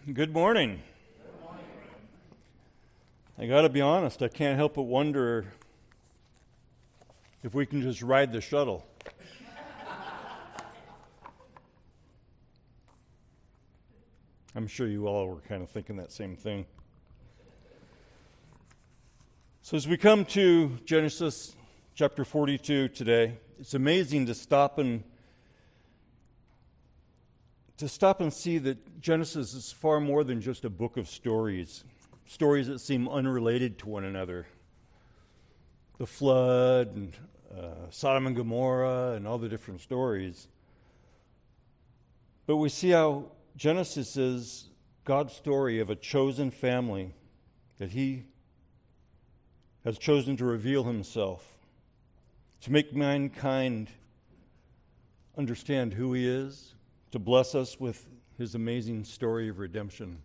Good morning. I got to be honest, I can't help but wonder if we can just ride the shuttle. I'm sure you all were kind of thinking that same thing. So as we come to Genesis chapter 42 today, it's amazing to stop and see that Genesis is far more than just a book of stories that seem unrelated to one another. The flood and Sodom and Gomorrah and all the different stories. But we see how Genesis is God's story of a chosen family that He has chosen to reveal Himself, to make mankind understand who He is, to bless us with His amazing story of redemption.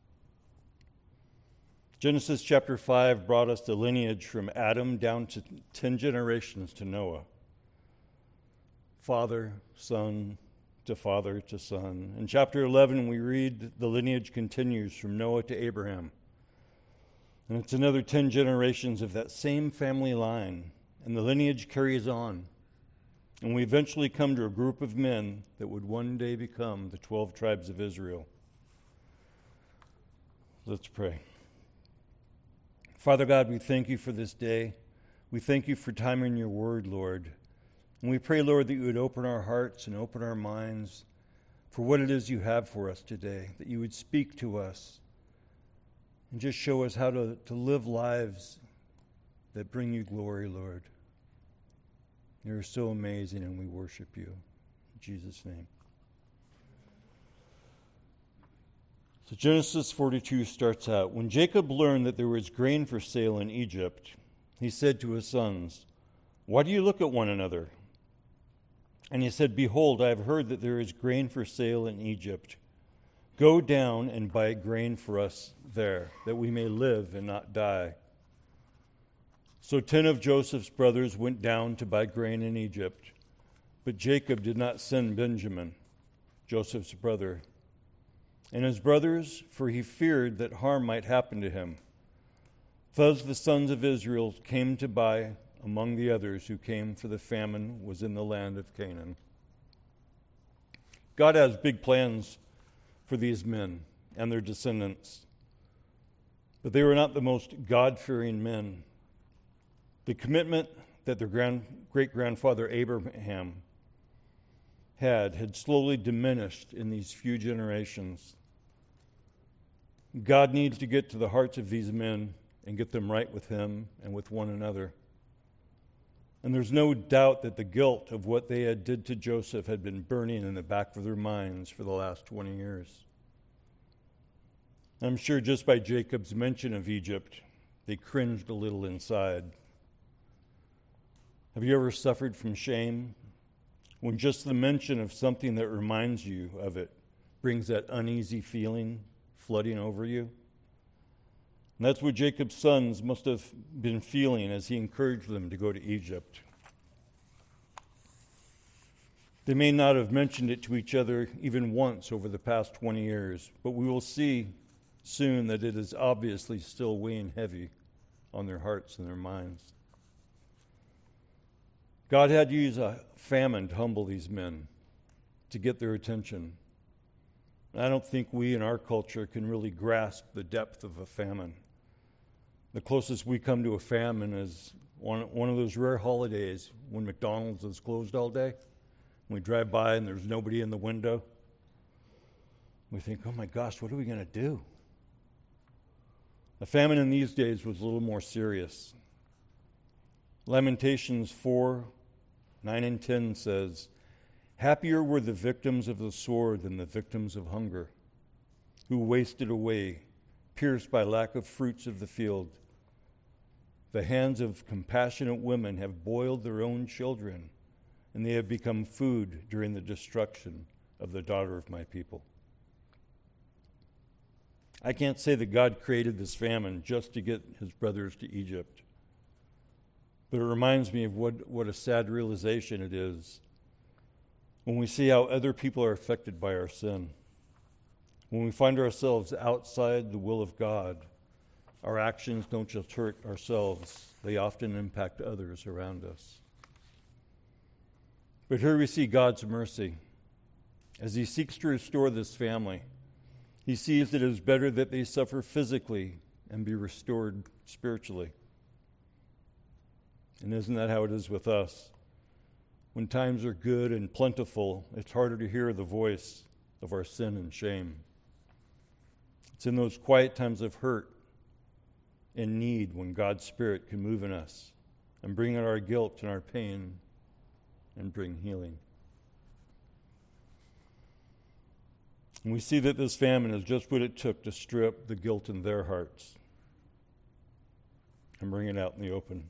Genesis chapter 5 brought us the lineage from Adam down to 10 generations to Noah. Father, son to son. In chapter 11 we read the lineage continues from Noah to Abraham. And it's another 10 generations of that same family line. And the lineage carries on. And we eventually come to a group of men that would one day become the 12 tribes of Israel. Let's pray. Father God, we thank You for this day. We thank You for time in Your word, Lord. And we pray, Lord, that You would open our hearts and open our minds for what it is You have for us today, that You would speak to us and just show us how to live lives that bring You glory, Lord. You're so amazing, and we worship You. In Jesus' name. So Genesis 42 starts out, when Jacob learned that there was grain for sale in Egypt, he said to his sons, "Why do you look at one another?" And he said, "Behold, I have heard that there is grain for sale in Egypt. Go down and buy grain for us there, that we may live and not die." So 10 of Joseph's brothers went down to buy grain in Egypt, but Jacob did not send Benjamin, Joseph's brother, and his brothers, for he feared that harm might happen to him. Thus the sons of Israel came to buy among the others who came, for the famine was in the land of Canaan. God has big plans for these men and their descendants, but they were not the most God-fearing men. The commitment that their great-grandfather Abraham had slowly diminished in these few generations. God needs to get to the hearts of these men and get them right with Him and with one another. And there's no doubt that the guilt of what they had did to Joseph had been burning in the back of their minds for the last 20 years. I'm sure just by Jacob's mention of Egypt, they cringed a little inside. Have you ever suffered from shame? When just the mention of something that reminds you of it brings that uneasy feeling flooding over you? And that's what Jacob's sons must have been feeling as he encouraged them to go to Egypt. They may not have mentioned it to each other even once over the past 20 years, but we will see soon that it is obviously still weighing heavy on their hearts and their minds. God had to use a famine to humble these men, to get their attention. I don't think we in our culture can really grasp the depth of a famine. The closest we come to a famine is one of those rare holidays when McDonald's is closed all day. We drive by and there's nobody in the window. We think, oh my gosh, what are we going to do? The famine in these days was a little more serious. Lamentations 4:9 and 10 says, "Happier were the victims of the sword than the victims of hunger, who wasted away, pierced by lack of fruits of the field. The hands of compassionate women have boiled their own children, and they have become food during the destruction of the daughter of my people." I can't say that God created this famine just to get His brothers to Egypt. But it reminds me of what a sad realization it is when we see how other people are affected by our sin. When we find ourselves outside the will of God, our actions don't just hurt ourselves, they often impact others around us. But here we see God's mercy. As he seeks to restore this family, he sees that it is better that they suffer physically and be restored spiritually. And isn't that how it is with us? When times are good and plentiful, it's harder to hear the voice of our sin and shame. It's in those quiet times of hurt and need when God's Spirit can move in us and bring out our guilt and our pain and bring healing. And we see that this famine is just what it took to strip the guilt in their hearts and bring it out in the open.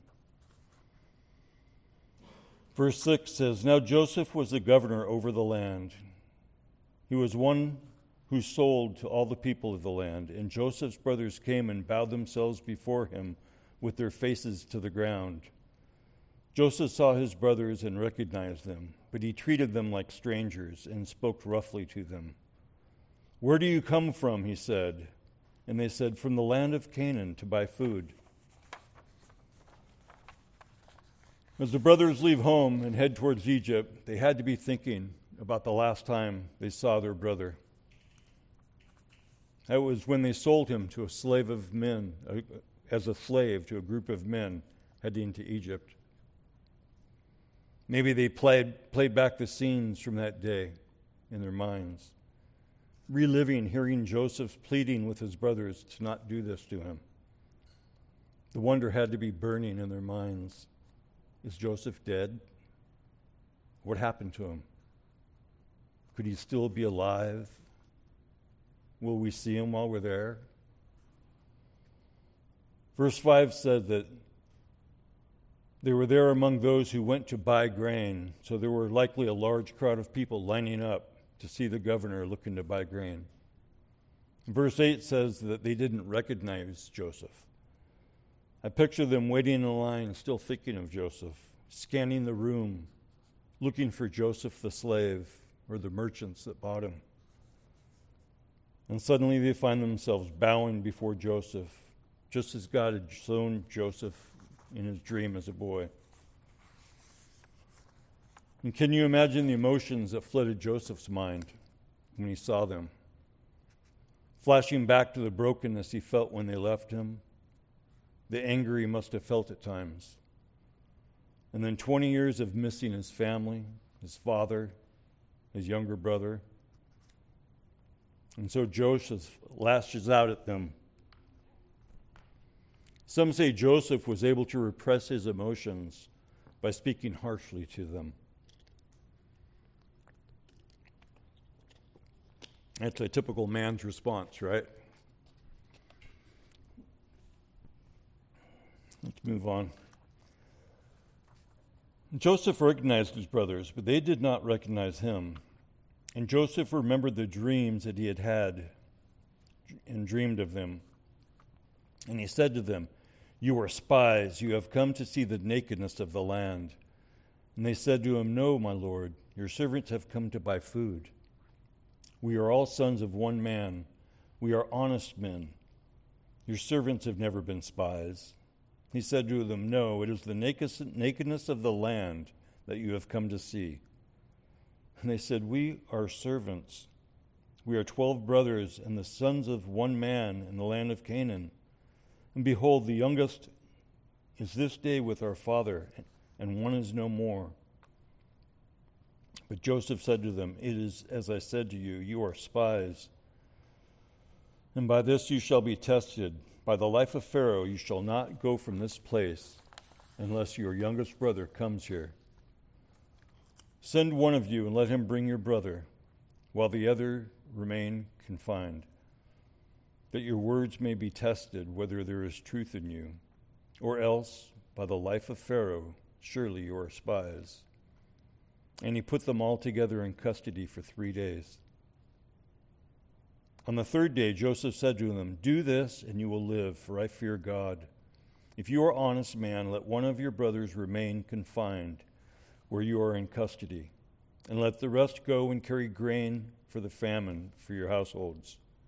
Verse 6 says, Now Joseph was the governor over the land. He was one who sold to all the people of the land. And Joseph's brothers came and bowed themselves before him with their faces to the ground. Joseph saw his brothers and recognized them, but he treated them like strangers and spoke roughly to them. Where do you come from? He said. And they said, From the land of Canaan to buy food. As the brothers leave home and head towards Egypt, they had to be thinking about the last time they saw their brother. That was when they sold him to a slave of men, as a slave to a group of men heading to Egypt. Maybe they played back the scenes from that day in their minds, reliving hearing Joseph pleading with his brothers to not do this to him. The wonder had to be burning in their minds. Is Joseph dead? What happened to him? Could he still be alive? Will we see him while we're there? Verse 5 said that they were there among those who went to buy grain, so there were likely a large crowd of people lining up to see the governor looking to buy grain. Verse 8 says that they didn't recognize Joseph. I picture them waiting in line, still thinking of Joseph, scanning the room, looking for Joseph the slave or the merchants that bought him. And suddenly they find themselves bowing before Joseph, just as God had shown Joseph in his dream as a boy. And can you imagine the emotions that flooded Joseph's mind when he saw them? Flashing back to the brokenness he felt when they left him, the anger he must have felt at times, and then 20 years of missing his family, his father, his younger brother. And so Joseph lashes out at them. Some say Joseph was able to repress his emotions by speaking harshly to them. That's a typical man's response, right? Let's move on. Joseph recognized his brothers, but they did not recognize him. And Joseph remembered the dreams that he had had and dreamed of them. And he said to them, You are spies. You have come to see the nakedness of the land. And they said to him, No, my lord, your servants have come to buy food. We are all sons of one man. We are honest men. Your servants have never been spies. He said to them, No, it is the nakedness of the land that you have come to see. And they said, We are servants. We are 12 brothers and the sons of one man in the land of Canaan. And behold, the youngest is this day with our father, and one is no more. But Joseph said to them, It is as I said to you, you are spies. And by this you shall be tested. By the life of Pharaoh you shall not go from this place unless your youngest brother comes here. Send one of you and let him bring your brother, while the other remain confined, that your words may be tested whether there is truth in you. Or else, by the life of Pharaoh, surely you are spies. And he put them all together in custody for 3 days. On the third day, Joseph said to them, Do this, and you will live, for I fear God. If you are honest man, let one of your brothers remain confined where you are in custody, and let the rest go and carry grain for the famine for your households.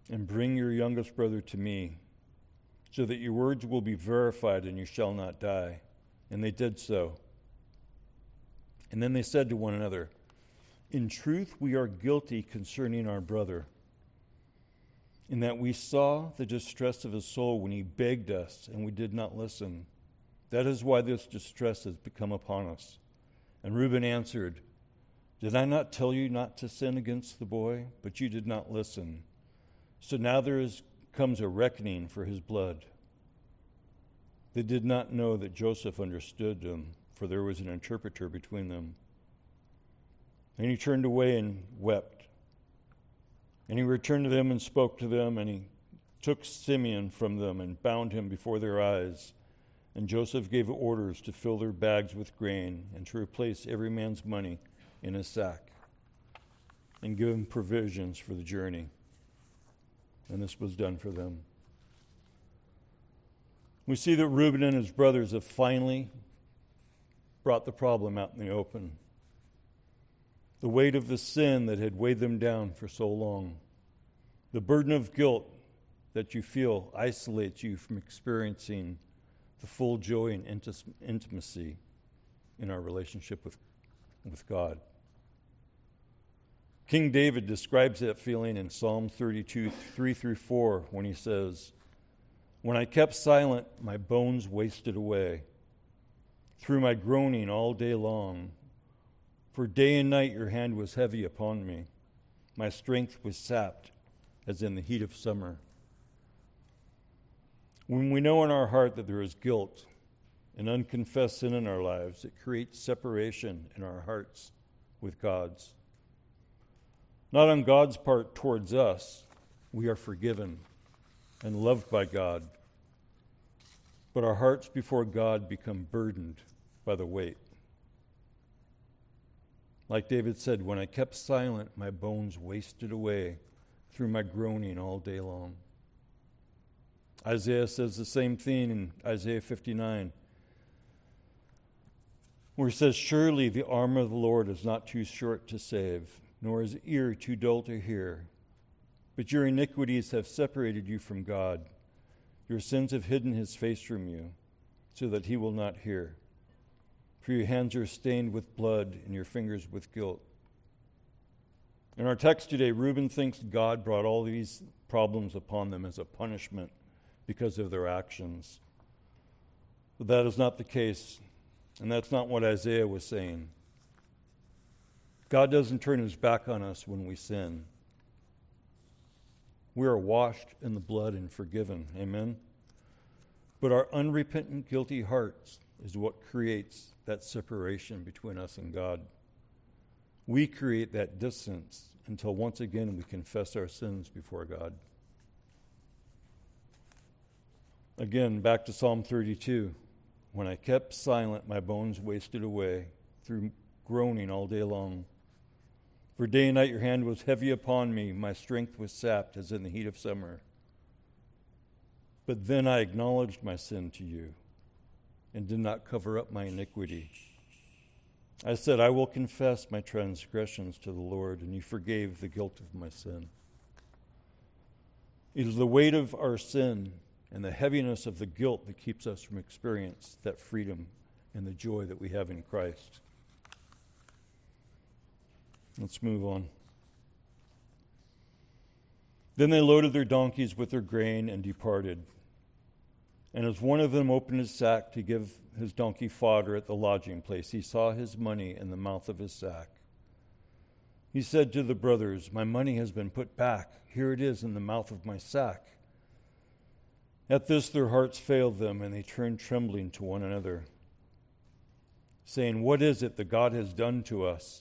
and bring your youngest brother to me, so that your words will be verified and you shall not die. And they did so. And then they said to one another, in truth, we are guilty concerning our brother, in that we saw the distress of his soul when he begged us, and we did not listen. That is why this distress has become upon us. And Reuben answered, did I not tell you not to sin against the boy? But you did not listen. So now comes a reckoning for his blood. They did not know that Joseph understood them, for there was an interpreter between them. And he turned away and wept. And he returned to them and spoke to them, and he took Simeon from them and bound him before their eyes. And Joseph gave orders to fill their bags with grain and to replace every man's money in his sack and give him provisions for the journey. And this was done for them. We see that Reuben and his brothers have finally brought the problem out in the open. The weight of the sin that had weighed them down for so long. The burden of guilt that you feel isolates you from experiencing the full joy and intimacy in our relationship with God. King David describes that feeling in Psalm 32, 3-4, when he says, when I kept silent, my bones wasted away through my groaning all day long. For day and night your hand was heavy upon me. My strength was sapped as in the heat of summer. When we know in our heart that there is guilt and unconfessed sin in our lives, it creates separation in our hearts with God's. Not on God's part towards us, we are forgiven and loved by God, but our hearts before God become burdened by the weight. Like David said, when I kept silent, my bones wasted away through my groaning all day long. Isaiah says the same thing in Isaiah 59, where he says, surely the arm of the Lord is not too short to save, nor his ear too dull to hear. But your iniquities have separated you from God. Your sins have hidden his face from you, so that he will not hear. For your hands are stained with blood, and your fingers with guilt. In our text today, Reuben thinks God brought all these problems upon them as a punishment because of their actions. But that is not the case, and that's not what Isaiah was saying. God doesn't turn his back on us when we sin. We are washed in the blood and forgiven. Amen? But our unrepentant, guilty hearts is what creates that separation between us and God. We create that distance until once again we confess our sins before God. Again, back to Psalm 32. When I kept silent, my bones wasted away through groaning all day long. For day and night your hand was heavy upon me. My strength was sapped as in the heat of summer. But then I acknowledged my sin to you and did not cover up my iniquity. I said, I will confess my transgressions to the Lord, and you forgave the guilt of my sin. It is the weight of our sin and the heaviness of the guilt that keeps us from experiencing that freedom and the joy that we have in Christ. Let's move on. Then they loaded their donkeys with their grain and departed. And as one of them opened his sack to give his donkey fodder at the lodging place, he saw his money in the mouth of his sack. He said to the brothers, my money has been put back. Here it is in the mouth of my sack. At this their hearts failed them, and they turned trembling to one another, saying, what is it that God has done to us?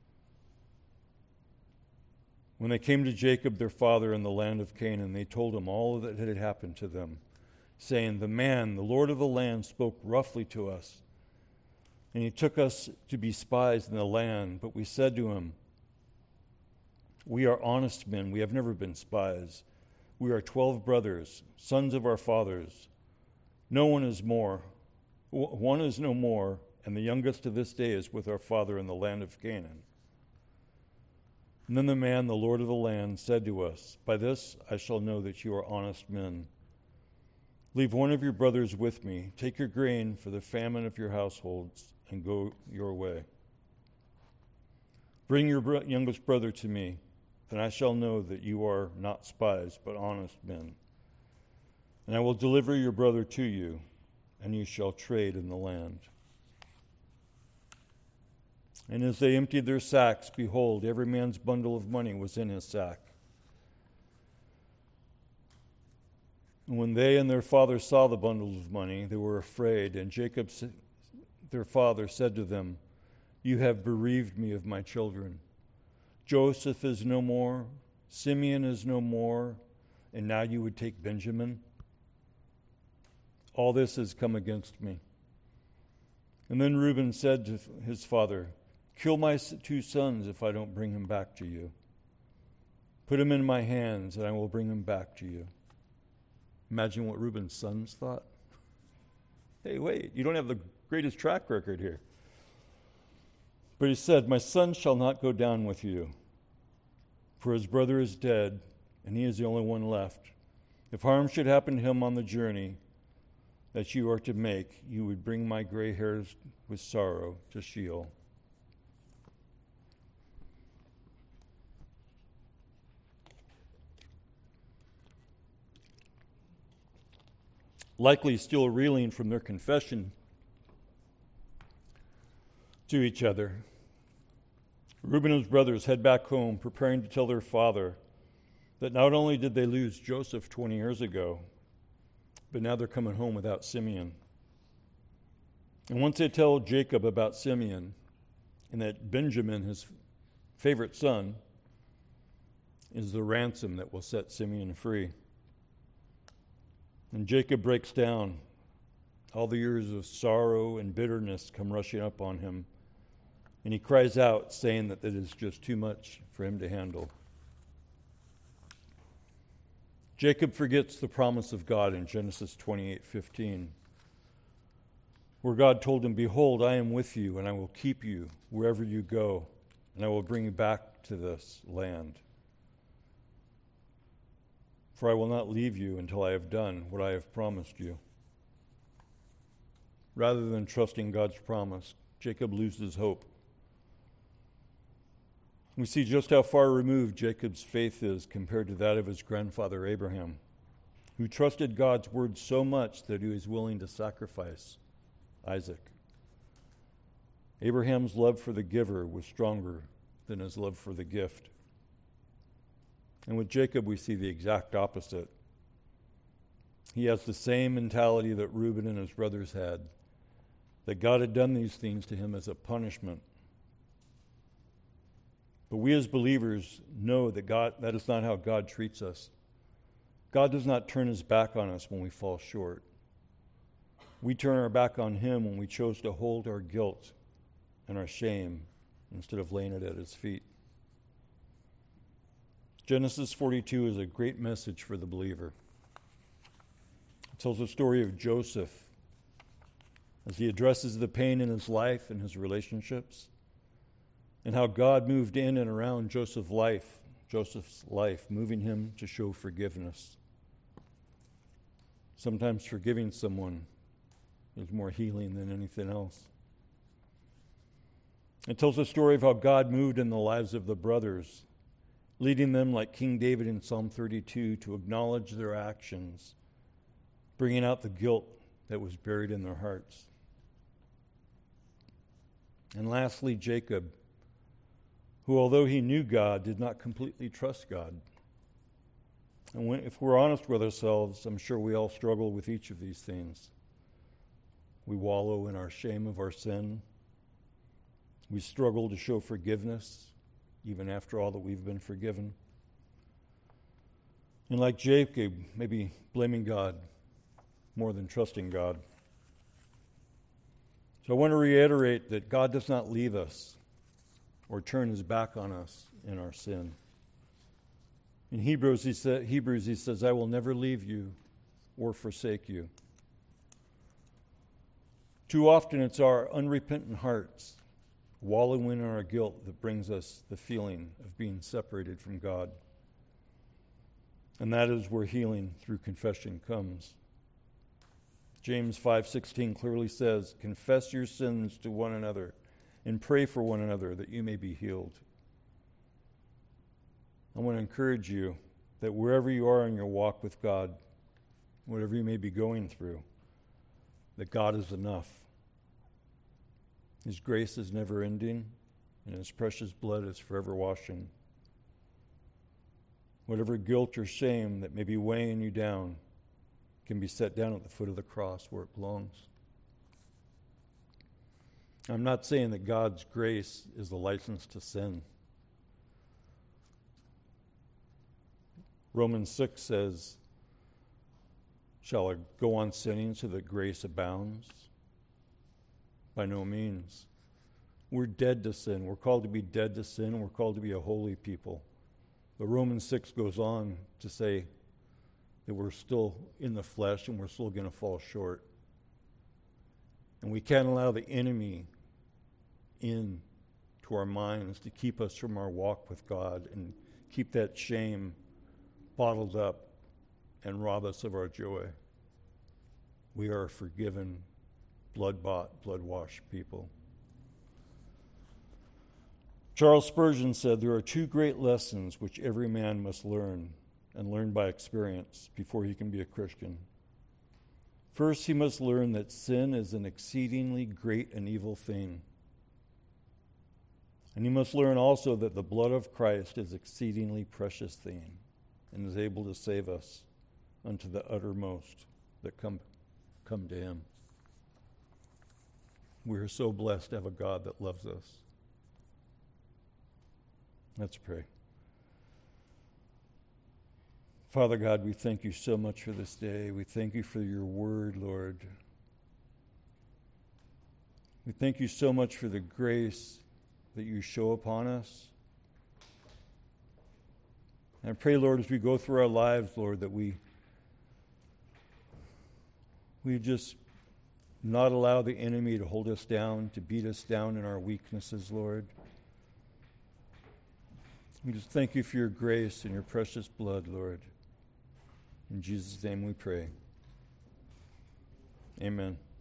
When they came to Jacob, their father, in the land of Canaan, they told him all that had happened to them, saying, the man, the Lord of the land, spoke roughly to us, and he took us to be spies in the land. But we said to him, we are honest men, we have never been spies. We are 12 brothers, sons of our fathers. One is no more, and the youngest to this day is with our father in the land of Canaan. And then the man, the Lord of the land, said to us, "By this I shall know that you are honest men. Leave one of your brothers with me. Take your grain for the famine of your households and go your way. Bring your youngest brother to me, then I shall know that you are not spies, but honest men. And I will deliver your brother to you, and you shall trade in the land." And as they emptied their sacks, behold, every man's bundle of money was in his sack. And when they and their father saw the bundles of money, they were afraid. And Jacob, their father, said to them, "You have bereaved me of my children. Joseph is no more, Simeon is no more, and now you would take Benjamin? All this has come against me." And then Reuben said to his father, "Kill my 2 sons if I don't bring him back to you. Put him in my hands, and I will bring him back to you." Imagine what Reuben's sons thought. Hey, wait, you don't have the greatest track record here. But he said, "My son shall not go down with you, for his brother is dead, and he is the only one left. If harm should happen to him on the journey that you are to make, you would bring my gray hairs with sorrow to Sheol." Likely still reeling from their confession to each other, Reuben and his brothers head back home, preparing to tell their father that not only did they lose Joseph 20 years ago, but now they're coming home without Simeon. And once they tell Jacob about Simeon and that Benjamin, his favorite son, is the ransom that will set Simeon free. And Jacob breaks down. All the years of sorrow and bitterness come rushing up on him. And he cries out, saying that it is just too much for him to handle. Jacob forgets the promise of God in Genesis 28:15, where God told him, "Behold, I am with you, and I will keep you wherever you go, and I will bring you back to this land. For I will not leave you until I have done what I have promised you." Rather than trusting God's promise, Jacob loses hope. We see just how far removed Jacob's faith is compared to that of his grandfather Abraham, who trusted God's word so much that he was willing to sacrifice Isaac. Abraham's love for the giver was stronger than his love for the gift. And with Jacob, we see the exact opposite. He has the same mentality that Reuben and his brothers had, that God had done these things to him as a punishment. But we as believers know that that is not how God treats us. God does not turn his back on us when we fall short. We turn our back on him when we chose to hold our guilt and our shame instead of laying it at his feet. Genesis 42 is a great message for the believer. It tells the story of Joseph as he addresses the pain in his life and his relationships, and how God moved in and around Joseph's life, moving him to show forgiveness. Sometimes forgiving someone is more healing than anything else. It tells the story of how God moved in the lives of the brothers, leading them like King David in Psalm 32 to acknowledge their actions, bringing out the guilt that was buried in their hearts. And lastly, Jacob, who, although he knew God, did not completely trust God. And if we're honest with ourselves, I'm sure we all struggle with each of these things. We wallow in our shame of our sin. We struggle to show forgiveness, even after all that we've been forgiven. And like Jacob, maybe blaming God more than trusting God. So I want to reiterate that God does not leave us or turn his back on us in our sin. In Hebrews, he says, "I will never leave you or forsake you." Too often it's our unrepentant hearts wallowing in our guilt that brings us the feeling of being separated from God. And that is where healing through confession comes. James 5:16 clearly says, "Confess your sins to one another and pray for one another that you may be healed." I want to encourage you that wherever you are in your walk with God, whatever you may be going through, that God is enough. His grace is never ending, and His precious blood is forever washing. Whatever guilt or shame that may be weighing you down can be set down at the foot of the cross where it belongs. I'm not saying that God's grace is a license to sin. Romans 6 says, "Shall I go on sinning so that grace abounds?" By no means. We're dead to sin. We're called to be dead to sin. We're called to be a holy people. But Romans 6 goes on to say that we're still in the flesh and we're still going to fall short. And we can't allow the enemy in to our minds to keep us from our walk with God and keep that shame bottled up and rob us of our joy. We are a forgiven, blood-bought, blood-washed people. Charles Spurgeon said, "There are two great lessons which every man must learn, and learn by experience, before he can be a Christian. First, he must learn that sin is an exceedingly great and evil thing. And he must learn also that the blood of Christ is exceedingly precious thing, and is able to save us unto the uttermost that come to him." We are so blessed to have a God that loves us. Let's pray. Father God, we thank you so much for this day. We thank you for your word, Lord. We thank you so much for the grace that you show upon us. And I pray, Lord, as we go through our lives, Lord, that we just not allow the enemy to hold us down, to beat us down in our weaknesses, Lord. We just thank you for your grace and your precious blood, Lord. In Jesus' name we pray. Amen.